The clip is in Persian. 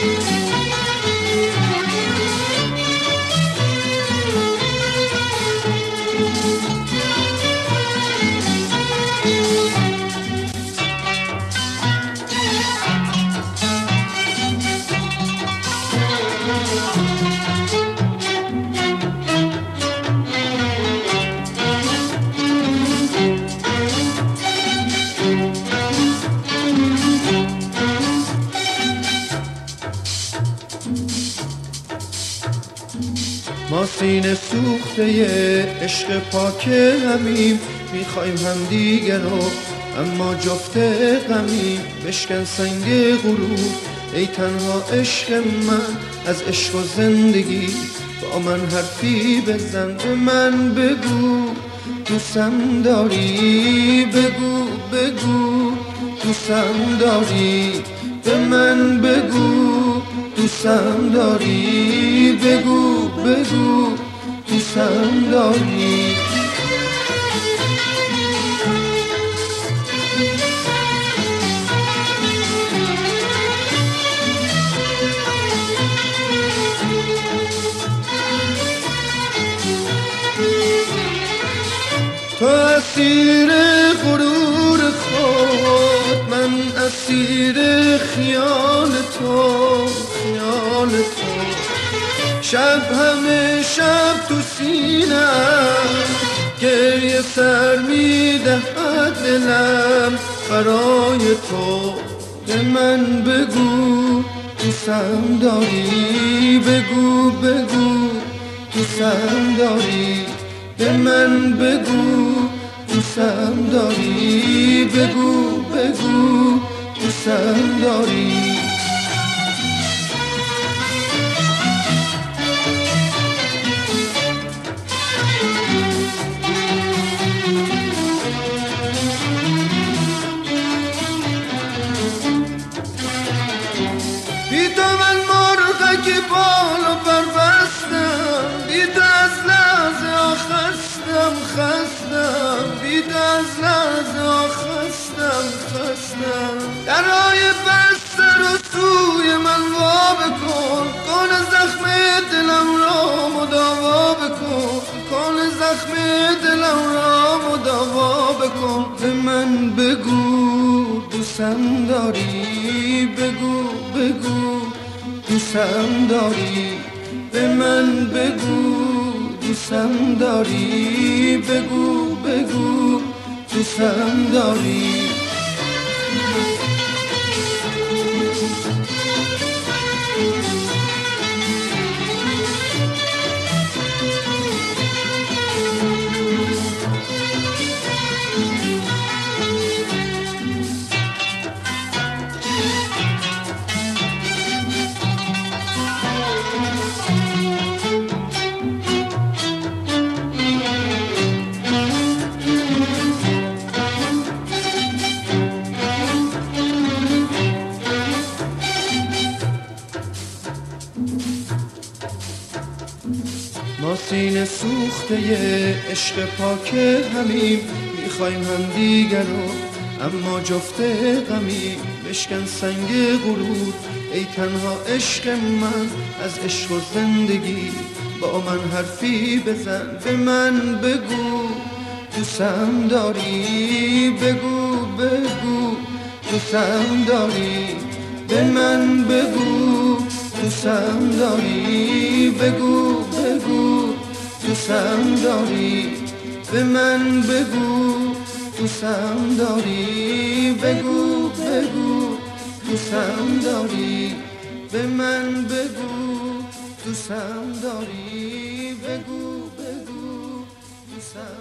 ما سینه سوخته عشق پاک همیم، میخوایم هم دیگر رو اما جفت غمیم. بشکن سنگ غرور ای تنها عشق من، از عشق و زندگی با من حرفی بزن. به من بگو دوستم داری، بگو بگو دوستم داری. به من بگو دوستم داری، بگو بگو دوستم داری. تو اسیر غرور خود، من اسیر خیال تو، خیال تو. شب همه شب تو سینم گریه سر میدهد دلم برای تو. به من بگو دوستم داری، بگو بگو دوستم داری. به من بگو دوستم داری، بگو بگو دوستم داری. بی تو من مرغک بال و پر بستم، بی تو از لحظه خستم خستم، بی تو از لحظه خستم خستم. درهای بسته رو سوی من وا بکن، کن زخم دلم را مداوا بکن، کن زخم دلم را مداوا بکن. به من بگو دوستم داری، بگو بگو دوستم داری. به من بگو دوستم داری، بگو بگو دوستم داری. ما سینه سوخته عشق پاک همیم، میخوایم هم دیگر رو اما جفت غمیم. بشکن سنگ غرور ای تنها عشق من، از عشق و زندگی با من حرفی بزن. به من بگو دوستم داری، بگو بگو دوستم داری. به من بگو دوستم داری، بگو بگو دوستم داری. به من بگو دوستم داری، بگو بگو دوستم داری. به من بگو دوستم داری، بگو بگو دوستم